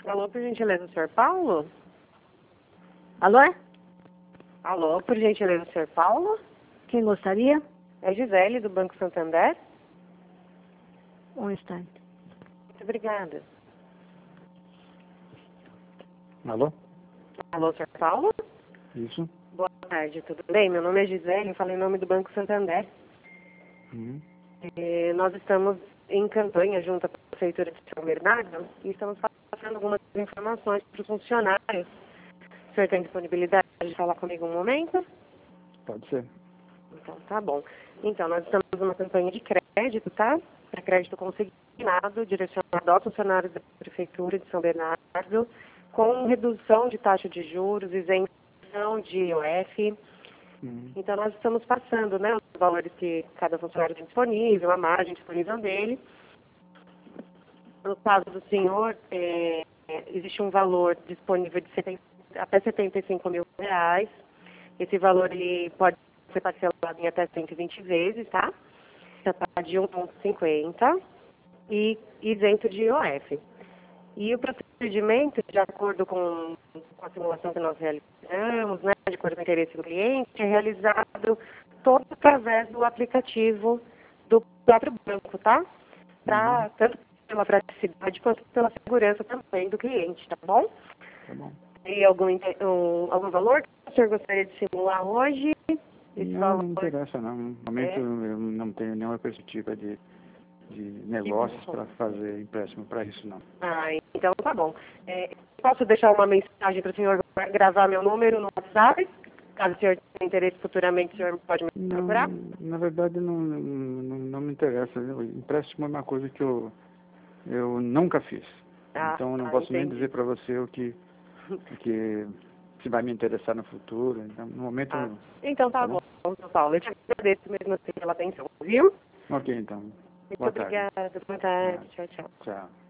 Alô, por gentileza, Sr. Paulo? Alô? Alô, por gentileza, Sr. Paulo? Quem gostaria? É Gisele, do Banco Santander. Um instante. Muito obrigada. Alô? Alô, Sr. Paulo? Isso? Boa tarde, tudo bem? Meu nome é Gisele, eu falo em nome do Banco Santander. Nós estamos em campanha junto à Prefeitura de São Bernardo e estamos passando algumas informações para os funcionários. O senhor tem disponibilidade de falar comigo um momento? Pode ser. Então, tá bom. Então, nós estamos numa campanha de crédito, tá? Para crédito consignado, direcionado aos funcionários da Prefeitura de São Bernardo, com redução de taxa de juros, isenção de IOF. Então, nós estamos passando, né, os valores que cada funcionário tem disponível, a margem disponível dele. No caso do senhor, existe um valor disponível de até R$ 75 mil. Esse valor ele pode ser parcelado em até 120 vezes, tá? De 1,50 e isento de IOF. E o procedimento, de acordo com a simulação que nós realizamos, né, de acordo com o interesse do cliente, é realizado todo através do aplicativo do próprio banco, tá? Tanto pela praticidade quanto pela segurança também do cliente, tá bom? Tá bom. E algum valor que o senhor gostaria de simular hoje? Não me interessa não. No momento eu não tenho nenhuma perspectiva de negócios para fazer empréstimo para isso não. Ah, então tá bom. Posso deixar uma mensagem para o senhor gravar meu número no WhatsApp? Caso o senhor tenha interesse futuramente, o senhor pode me procurar? Na verdade não me interessa. O empréstimo é uma coisa que eu nunca fiz. Então eu não posso nem dizer para você o que se vai me interessar no futuro. Então, no momento... Então tá bom, São Paulo. Eu te agradeço mesmo assim pela atenção, viu? Ok, então. Muito obrigada. Boa tarde. Tchau, tchau. Tchau.